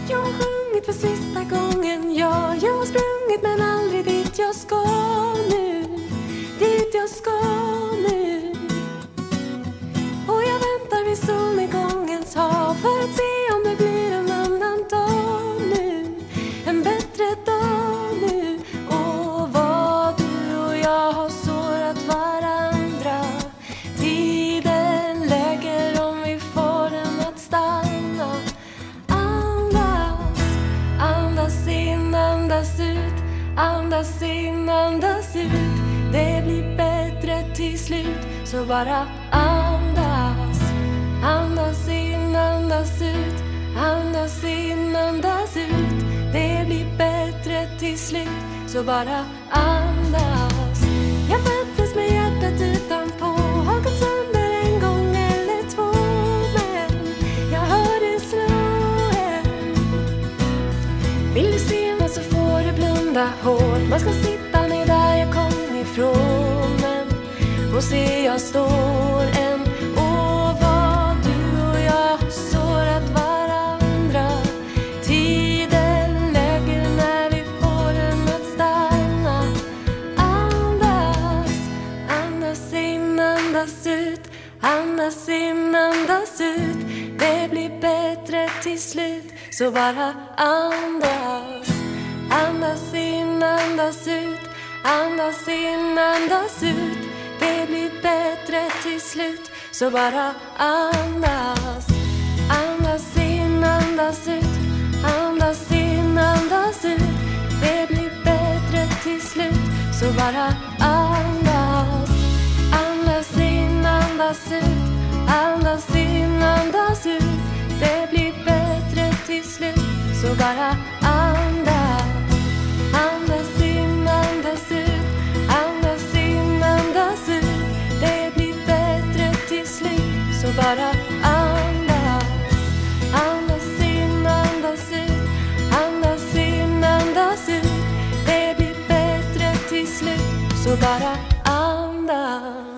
Jag har sjungit för sista gången, ja. Jag har sprungit men aldrig dit jag ska nu. Dit jag ska nu. Och jag väntar vid solnedgångens hav för att se om det blir en annan dag nu. En bättre dag nu. Och vad du och jag har sårat varandra. Tiden lägger om vi får den att stanna. Andas, andas in, andas ut. Andas in, andas ut. Det blir bättre till slut. Så bara andas. Andas in, andas ut. Andas in, andas ut. Det blir bättre till slut. Så bara andas. Jag föddes med hjärtat utanpå. Har gått sönder en gång eller två. Men jag hör det slå en. Vill du se mig så får du blunda hårt. Man ska sitta ner där jag kom ifrån. Men och se jag står än. Och vad du och jag har sårat varandra. Tiden lägger när vi får den att stanna. Andas, andas in, andas ut. Andas in, andas ut. Det blir bättre till slut. Så bara andas. Andas in, andas ut. Andas in, andas ut. Det blir bättre till slut. Så bara andas. Andas in, andas ut. Andas in, andas ut. Det blir bättre till slut. Så bara andas. Andas in, andas ut. Andas in, andas ut. Det blir bättre till slut. Så bara andas. Andas in, andas ut. Andas in, andas ut. Det blir bättre till slut. Så bara andas. Andas in, andas ut. Andas in, andas ut. Det blir bättre till slut. Så bara andas.